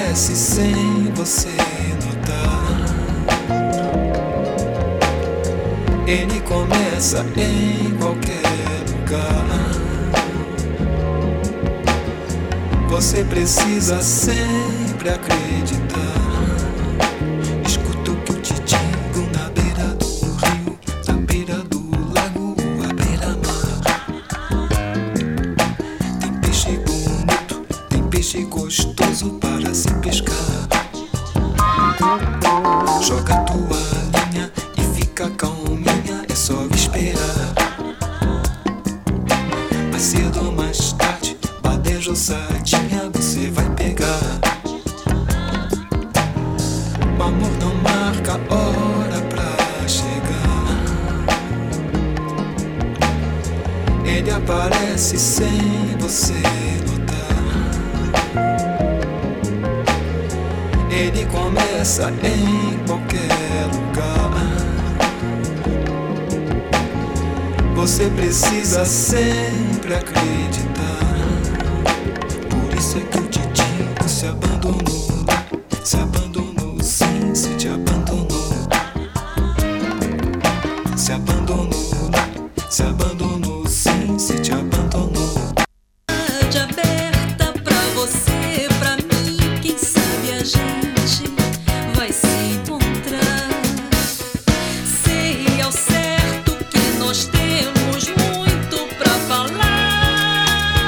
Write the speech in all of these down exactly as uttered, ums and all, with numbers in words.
aparece sem você notar. Ele começa em qualquer lugar. Você precisa sempre acreditar. Escuta o que eu te digo na beira do rio, na beira do lago, à beira-mar. Tem peixe bonito, tem peixe gostoso para se pescar. Joga a toalhinha e fica calminha, é só esperar. Mais cedo ou mais tarde, badeja ou sardinha, você vai pegar. O amor não marca hora pra chegar. Ele aparece sem você notar. Ele começa em qualquer lugar. Você precisa sempre acreditar. Por isso é que eu te digo, se abandonou, se abandonou, sim, se te abandonou. Se abandonou, se abandonou, sim, se te abandonou. Aberta pra você, pra mim, quem sabe a gente vai se encontrar. Sei ao certo que nós temos muito pra falar.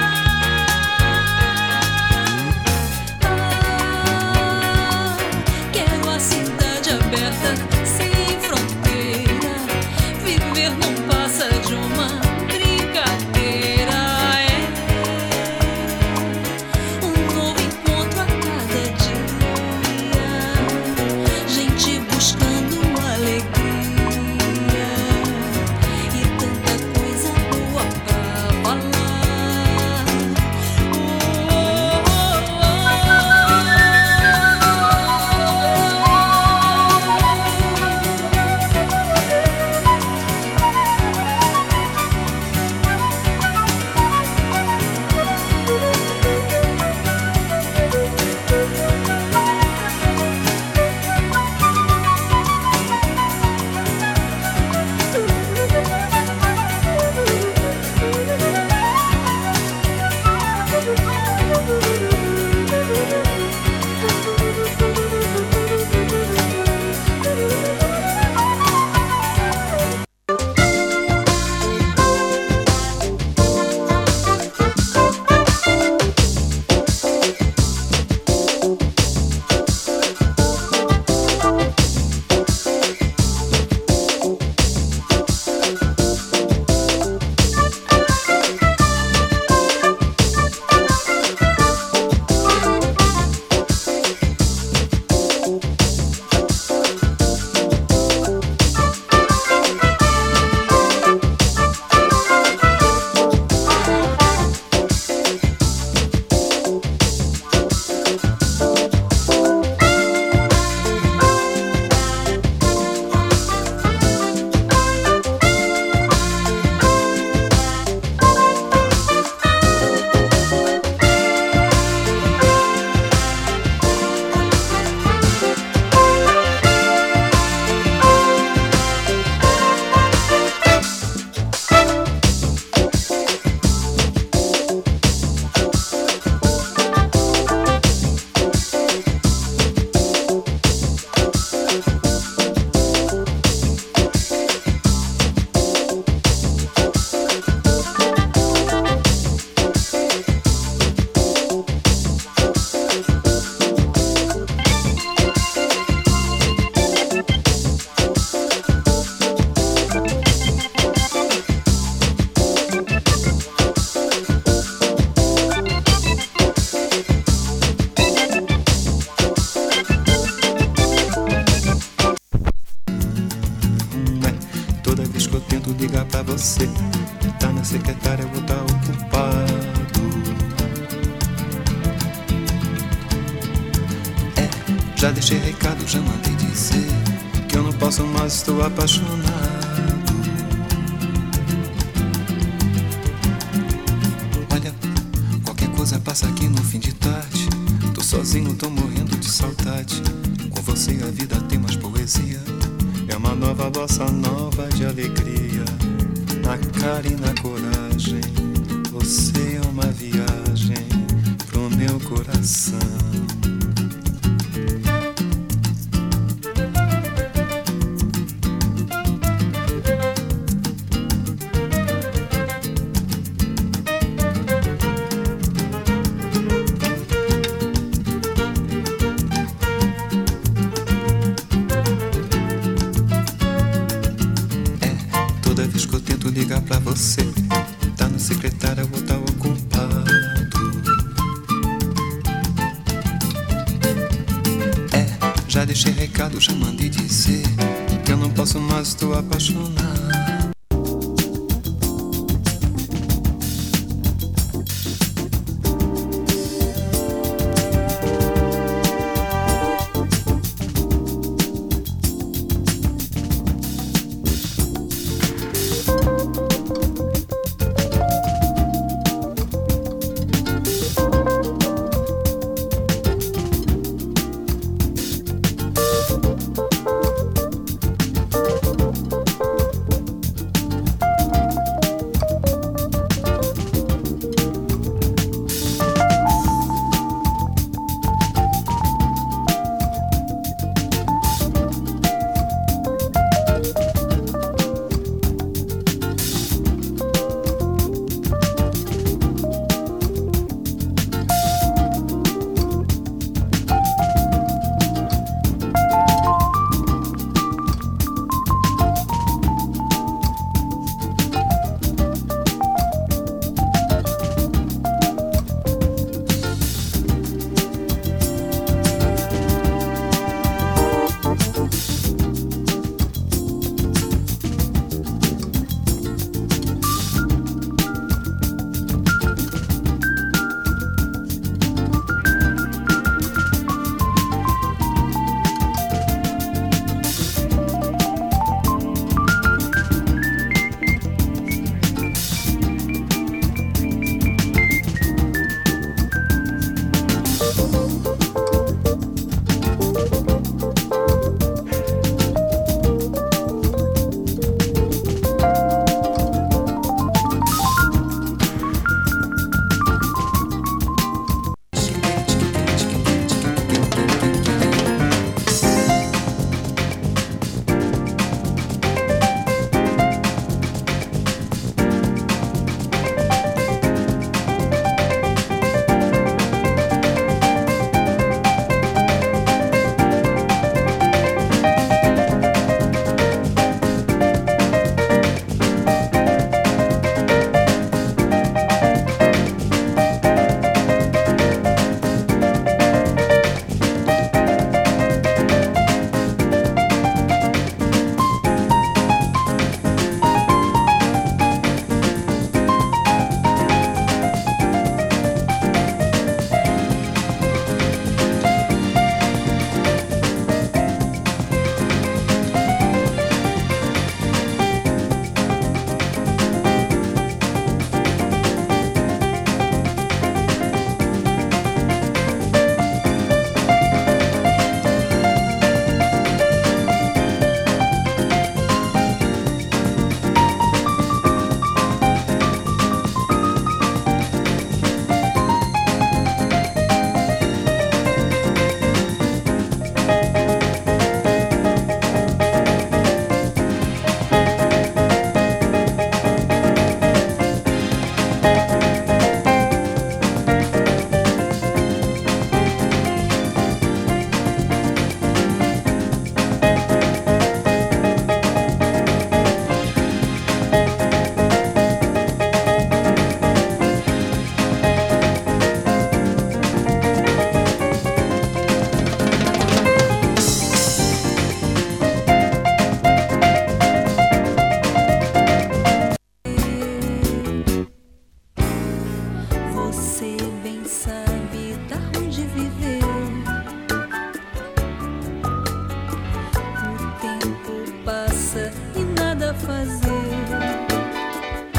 Ah, quero a cidade aberta, sem fronteira, viver não passa de uma brincadeira. É um novo encontro a cada dia, gente buscando alegria e tanta coisa boa pra falar. Oh, oh, ligar pra você, tá na secretária, eu vou tá ocupado. É, já deixei recado, já mandei dizer que eu não posso mais, estou apaixonado. Olha, qualquer coisa passa aqui no fim de tarde. Tô Sozinho tô morrendo de saudade. Com você a vida tem mais poesia. É uma nova bossa nova de alegria. Na cara e na coragem. Você é uma viagem pro meu coração. Ligar pra você, tá no secretário ou tá ocupado. É, já deixei recado, já mandei dizer que eu não posso mais, tô apaixonado.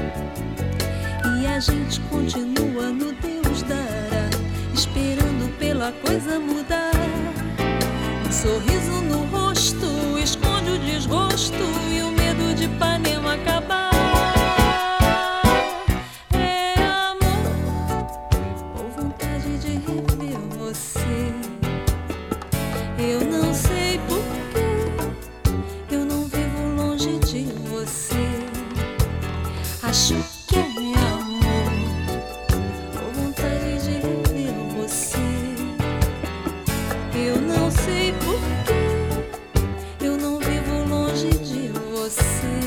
a gente continua no Deus dará, esperando pelo pela coisa mudar. Um sorriso no rosto esconde o desgosto e o medo de Ipanema acabar. É amor ou vontade de rever você. Eu não sei porquê, eu não vivo longe de você. Acho que é amor ou vontade de rever você. Eu não sei porquê, eu não vivo longe de você.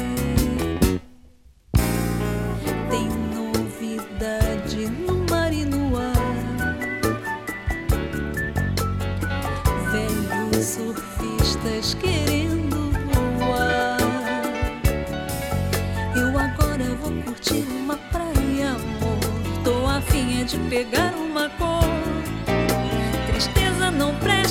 Tem novidade no mar e no ar. Velhos surfistas querendo voar. Eu agora vou curtir uma praia, amor. Tô a fim é de pegar uma cor. Tristeza não presta.